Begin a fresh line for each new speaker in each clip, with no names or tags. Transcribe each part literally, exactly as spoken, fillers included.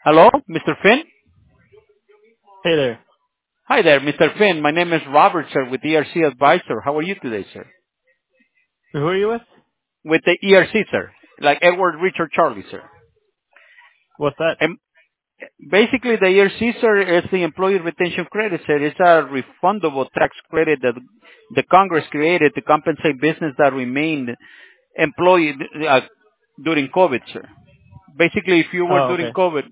Hello, Mister Finn?
Hey there.
Hi there, Mister Finn. My name is Robert, sir, with E R C Advisor. How are you today, sir?
Who are you with?
With the E R C, sir. Like Edward Richard Charlie, sir.
What's that?
And basically, the E R C, sir, is the Employee Retention Credit, sir. It's a refundable tax credit that the Congress created to compensate business that remained employed uh, during COVID, sir. Basically, if you were
Oh,
during
okay.
COVID.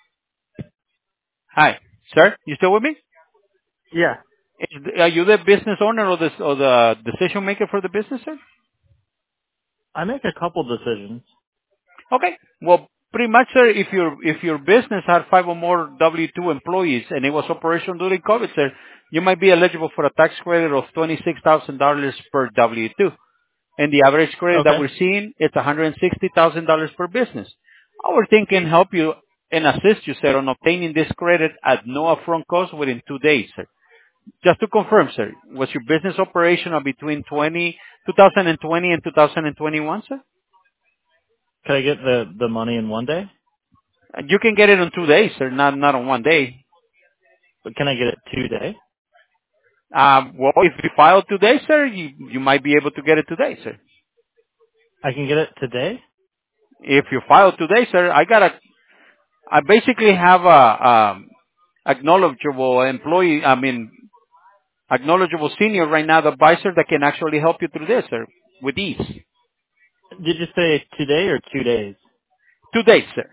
Hi, sir. You still with me?
Yeah.
Is, are you the business owner or the, or the decision maker for the business, sir?
I make a couple decisions.
Okay. Well, pretty much, sir, if your if your business had five or more W two employees and it was operational during COVID, sir, you might be eligible for a tax credit of twenty-six thousand dollars per W two. And the average credit that
Okay.
we're seeing is one hundred sixty thousand dollars per business. Our team can help you and assist you, sir, on obtaining this credit at no upfront cost within two days, sir. Just to confirm, sir, was your business operational between twenty, twenty twenty and two thousand twenty-one, sir?
Can I get the the money in one day?
You can get it in two days, sir, not not on one day.
But can I get it today?
Um, well, if you file today, sir, you you might be able to get it today, sir.
I can get it today?
If you file today, sir, I got a I basically have a um, acknowledgeable employee. I mean, acknowledgeable senior right now, the advisor that can actually help you through this, sir, with ease.
Did you say today or two days?
Two days, sir.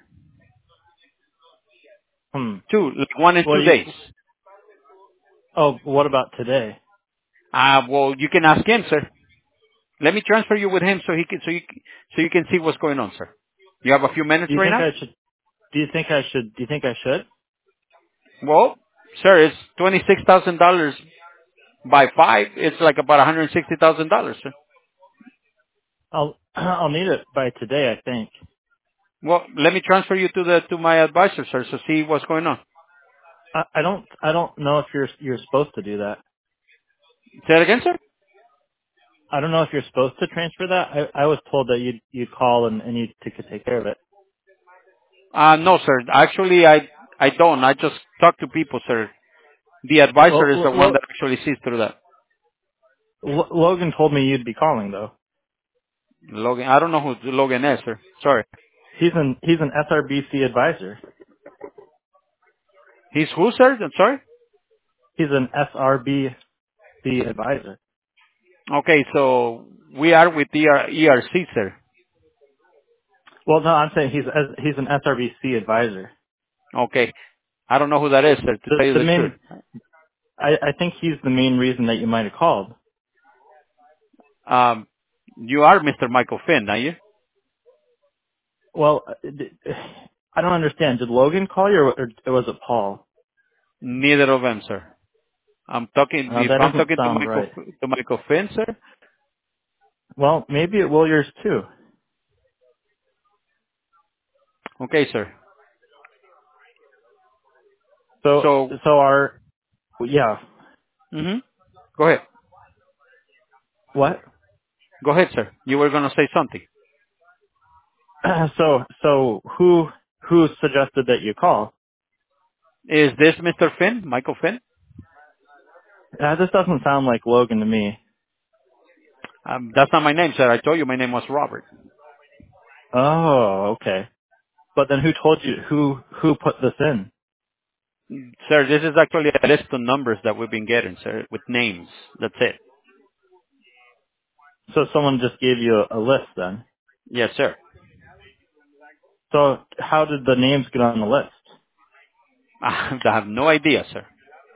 Hmm.
Two, like one and
What
two
do you?
days.
Oh, what about today?
Uh, well, you can ask him, sir. Let me transfer you with him so he can so you so you can see what's going on, sir. You have a few minutes
Do you
right
think
now?
I should? Do you think I should? Do you think I should?
Well, sir, it's twenty-six thousand dollars by five. It's like about one hundred sixty thousand dollars, sir.
I'll I'll need it by today, I think.
Well, let me transfer you to the to my advisor, sir, so see what's going on.
I, I don't I don't know if you're you're supposed to do that.
Say it again, sir.
I don't know if you're supposed to transfer that. I I was told that you'd you'd call and and you could take care of it.
Uh, no, sir. Actually, I I don't. I just talk to people, sir. The advisor
Well,
is the
Lo-
one
Lo-
that actually sees through that.
Lo- Logan told me you'd be calling though.
Logan, I don't know who Logan is, sir. Sorry.
He's an he's an S R B C advisor.
He's who, sir? I'm sorry.
He's an S R B C advisor.
Okay, so we are with the E R C, sir.
Well, no, I'm saying he's he's an S R B C advisor.
Okay. I don't know who that is, sir, to
The
tell you
the
the truth.
main I I think he's the main reason that you might have called.
Um, you are Mister Michael Finn, are you?
Well, uh, d- I don't understand. Did Logan call you, or, or was it Paul?
Neither of them, sir. I'm talking,
Uh,
if
that
I'm
doesn't
talking to
sound
Michael,
right.
to Michael Finn, sir.
Well, maybe it will yours too.
Okay, sir.
So
So,
so our yeah.
hmm go ahead.
What?
Go ahead, sir. You were going to say something.
so so who who suggested that you call?
Is this Mister Finn, Michael Finn?
Uh, this doesn't sound like Logan to me.
Um, that's not my name, sir. I told you my name was Robert.
Oh, okay. But then who told you who who put this in?
Sir, this is actually a list of numbers that we've been getting, sir, with names. That's it.
So someone just gave you a, a list then.
Yes, sir.
So how did the names get on the list?
I have no idea, sir.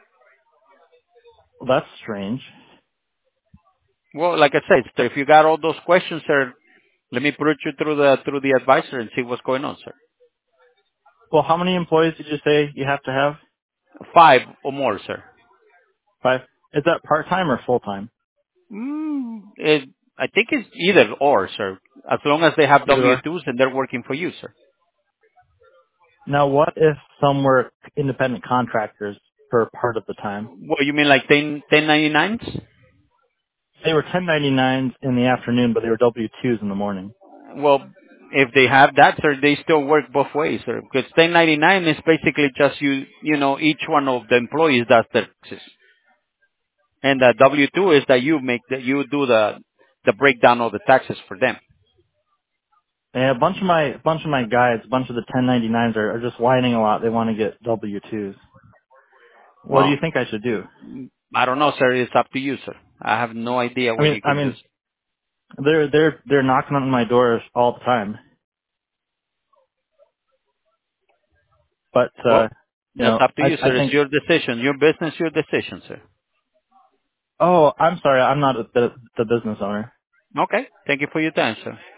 Well, that's strange.
Well, like I said, sir, if you got all those questions, sir, let me put you through the through the advisor and see what's going on, sir.
Well, how many employees did you say you have to have?
Five or more, sir.
Five. Is that part time or full time?
Mm, it, I think it's either or, sir. As long as they have
Either
W
or.
twos and they're working for you, sir.
Now, what if some were independent contractors for part of the time?
What, you mean like ten ten ninety nines?
They were ten ninety-nines in the afternoon, but they were W twos in the morning.
Well, If they have that, sir, they still work both ways, sir. Because ten ninety-nine is basically just you, you know, each one of the employees does their taxes. And the W two is that you make the, you do the, the breakdown of the taxes for them.
Yeah, a bunch of my bunch of my guys, a bunch of the ten ninety-nines are, are just whining a lot. They want to get W twos. What do you
Well,
think I should do?
I don't know, sir. It's up to you, sir. I have no idea
I
what
mean,
you
I
can do.
mean, they're they're they're knocking on my door all the time. But
Well,
uh, you
that's
know,
up to
I
you,
I
sir. It's
think.
your decision. Your business, your decision, sir.
Oh, I'm sorry. I'm not the the business owner.
Okay. Thank you for your time, sir.